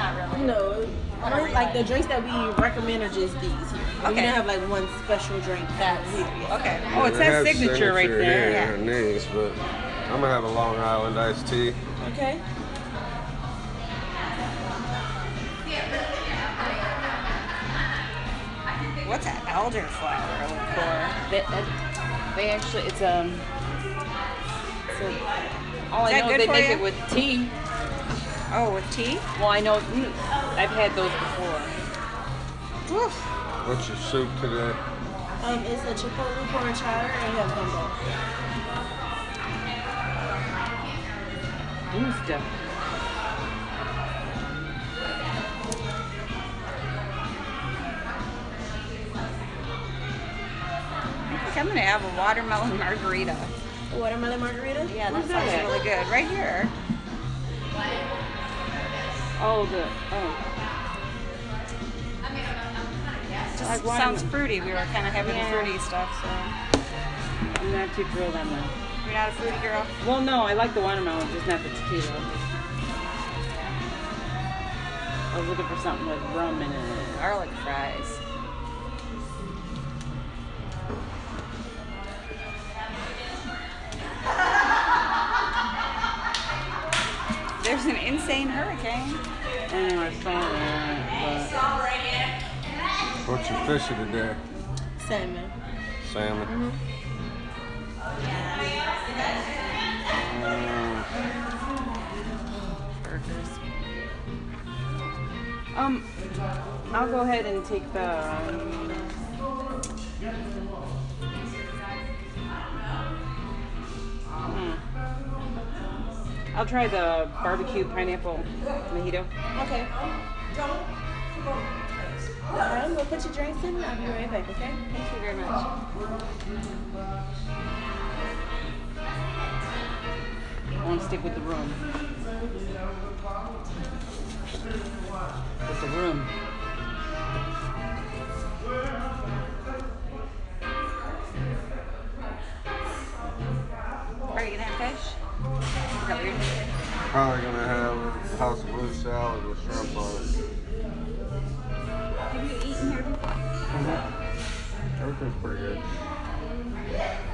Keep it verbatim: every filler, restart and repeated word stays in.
not really. No, only, like the drinks that we recommend are just these here. Okay. We don't have like one special drink that's here. Yeah. Okay. Oh, it says signature, signature right there. Yeah, in her knees, but I'm gonna have a Long Island iced tea. Okay. What's an elderflower liqueur? They, uh, they actually, it's um. So, all I Is that know good is they for make you? it with tea. Oh, with tea? Well, I know. mm, I've had those before. Oof. What's your soup today? Um, it's a chipotle corn chowder and we have gumbo. Gusta. I think I'm gonna have a watermelon margarita. A watermelon margarita? Yeah, that Where's sounds that? really good. Right here. Oh, the oh. Just Like watermelon. sounds fruity. We were kind of having Yeah. fruity stuff, so. I'm not too thrilled on that. You're not a fruity girl? Well, no, I like the watermelon, just not the tequila. I was looking for something with rum in it. Garlic fries. There's an insane hurricane. I know I saw that, What's your fishy today? Salmon. Salmon. Mm-hmm. Burgers. but um, I'll go ahead and take the. Um, hmm. I'll try the barbecue pineapple mojito. Okay. Alright, we'll put your drinks in and I'll be right back, okay? Thank you very much. I want to stick with the room. With the room. Are you gonna have fish? Is that what you're thinking? Probably gonna have House of Blue salad with shrimp on it. Have you eaten here before? Everything's pretty good.